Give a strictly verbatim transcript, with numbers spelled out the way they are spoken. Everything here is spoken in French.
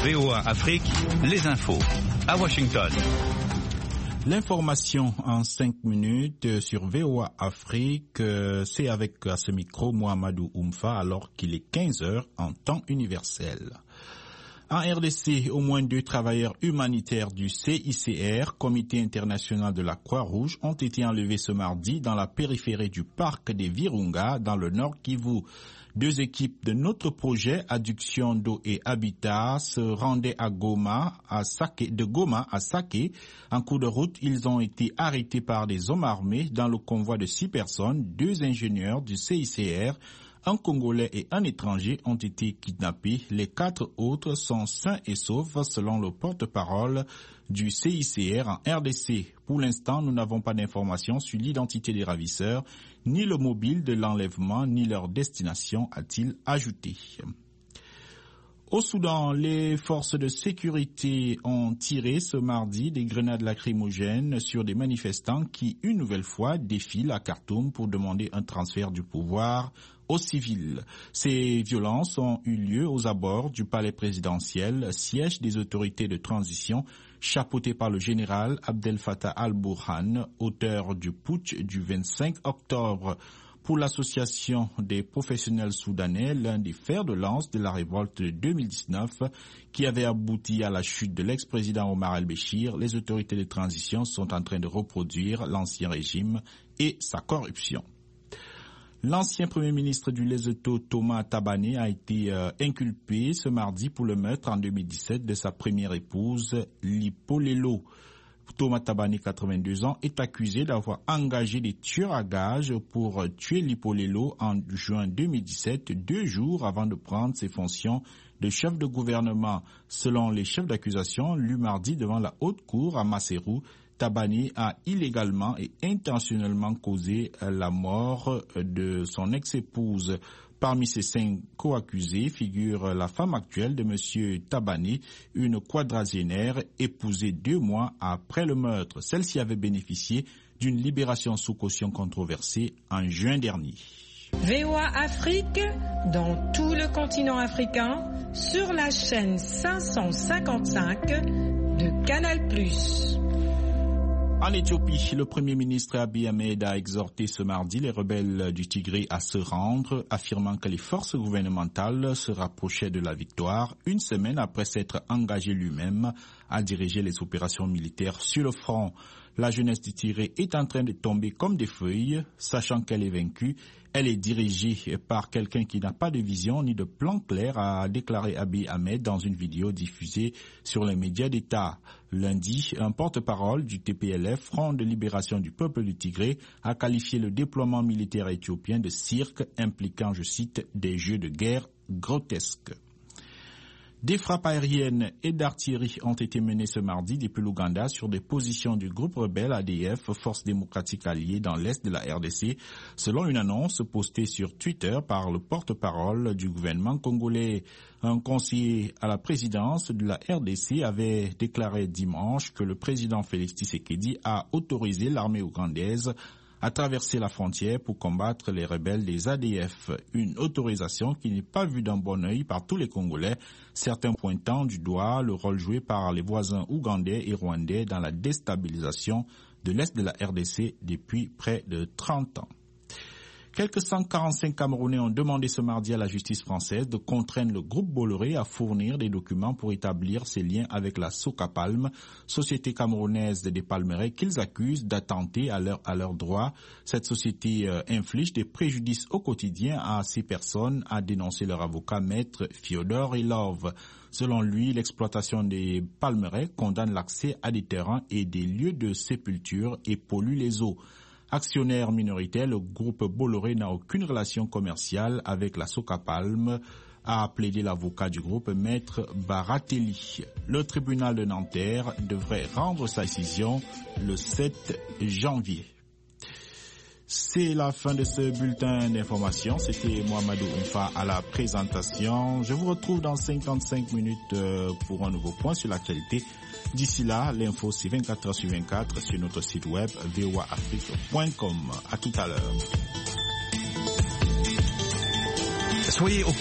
V O A Afrique, les infos. À Washington. L'information en cinq minutes sur V O A Afrique, c'est avec à ce micro Mohamedou Oumfa alors qu'il est quinze heures en temps universel. En R D C, au moins deux travailleurs humanitaires du C I C R, Comité international de la Croix-Rouge, ont été enlevés ce mardi dans la périphérie du parc des Virunga, dans le nord Kivu. Deux équipes de notre projet Adduction d'eau et habitat se rendaient à Goma, à Sake, de Goma à Sake. En cours de route, ils ont été arrêtés par des hommes armés dans le convoi de six personnes. Deux ingénieurs du C I C R, un Congolais et un étranger ont été kidnappés. Les quatre autres sont sains et saufs selon le porte-parole du C I C R en R D C. Pour l'instant, nous n'avons pas d'informations sur l'identité des ravisseurs, ni le mobile de l'enlèvement, ni leur destination, a-t-il ajouté. Au Soudan, les forces de sécurité ont tiré ce mardi des grenades lacrymogènes sur des manifestants qui, une nouvelle fois, défilent à Khartoum pour demander un transfert du pouvoir aux civils. Ces violences ont eu lieu aux abords du palais présidentiel, siège des autorités de transition, chapeauté par le général Abdel Fattah al-Burhan, auteur du putsch du vingt-cinq octobre. Pour l'association des professionnels soudanais, l'un des fers de lance de la révolte de deux mille dix-neuf, qui avait abouti à la chute de l'ex-président Omar el-Béchir, les autorités de transition sont en train de reproduire l'ancien régime et sa corruption. L'ancien premier ministre du Lesotho, Thomas Thabane, a été euh, inculpé ce mardi pour le meurtre en deux mille dix-sept de sa première épouse, Lipolelo. Thomas Thabane, quatre-vingt-deux ans, est accusé d'avoir engagé des tueurs à gages pour tuer Lipolelo en juin deux mille dix-sept, deux jours avant de prendre ses fonctions de chef de gouvernement. Selon les chefs d'accusation, lus mardi devant la haute cour à Maseru, Thabane a illégalement et intentionnellement causé la mort de son ex-épouse. Parmi ces cinq co-accusés figure la femme actuelle de M. Thabane, une quadragénaire épousée deux mois après le meurtre. Celle-ci avait bénéficié d'une libération sous caution controversée en juin dernier. V O A Afrique, dans tout le continent africain, sur la chaîne cinq cent cinquante-cinq de Canal plus. En Éthiopie, le Premier ministre Abiy Ahmed a exhorté ce mardi les rebelles du Tigré à se rendre, affirmant que les forces gouvernementales se rapprochaient de la victoire, une semaine après s'être engagé lui-même à diriger les opérations militaires sur le front. La jeunesse du Tigré est en train de tomber comme des feuilles, sachant qu'elle est vaincue. Elle est dirigée par quelqu'un qui n'a pas de vision ni de plan clair, a déclaré Abiy Ahmed dans une vidéo diffusée sur les médias d'État. Lundi, un porte-parole du T P L F, Front de libération du peuple du Tigré, a qualifié le déploiement militaire éthiopien de cirque impliquant, je cite, des jeux de guerre grotesques. Des frappes aériennes et d'artillerie ont été menées ce mardi depuis l'Ouganda sur des positions du groupe rebelle A D F, Force démocratique alliée dans l'est de la R D C, selon une annonce postée sur Twitter par le porte-parole du gouvernement congolais. Un conseiller à la présidence de la R D C avait déclaré dimanche que le président Félix Tshisekedi a autorisé l'armée ougandaise à traverser la frontière pour combattre les rebelles des A D F. Une autorisation qui n'est pas vue d'un bon œil par tous les Congolais, certains pointant du doigt le rôle joué par les voisins ougandais et rwandais dans la déstabilisation de l'Est de la R D C depuis près de trente ans. Quelques cent quarante-cinq Camerounais ont demandé ce mardi à la justice française de contraindre le groupe Bolloré à fournir des documents pour établir ses liens avec la Socapalm, société camerounaise des palmeraies qu'ils accusent d'attenter à leurs à leurs droits. Cette société euh, inflige des préjudices au quotidien à ces personnes, a dénoncé leur avocat maître Fyodor Ilov. Selon lui, l'exploitation des palmeraies condamne l'accès à des terrains et des lieux de sépulture et pollue les eaux. Actionnaire minoritaire, le groupe Bolloré n'a aucune relation commerciale avec la Socapalm, a plaidé l'avocat du groupe, maître Baratelli. Le tribunal de Nanterre devrait rendre sa décision le sept janvier. C'est la fin de ce bulletin d'information. C'était Mohamedou Oumfa à la présentation. Je vous retrouve dans cinquante-cinq minutes pour un nouveau point sur l'actualité. D'ici là, l'info c'est vingt-quatre heures sur vingt-quatre sur notre site web v o a afrique point com. À tout à l'heure. Soyez au